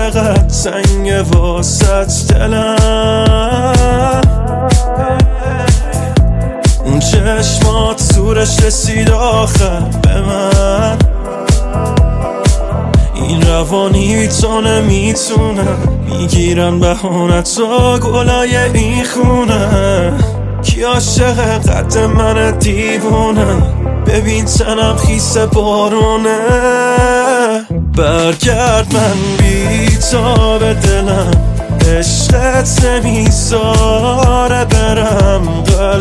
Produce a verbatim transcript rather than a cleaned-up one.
چقدر سنگ واسط دلم، اون چشمات زورش رسید آخر به من. این روانی بی تو نمیتونم، میگیرن بهانت و گلای این خونه. کی عاشق قد من دیوونم، ببین تنم خیس بارونه. برگرد من بی تا به دلم، عشقت نمیذاره برم. قلب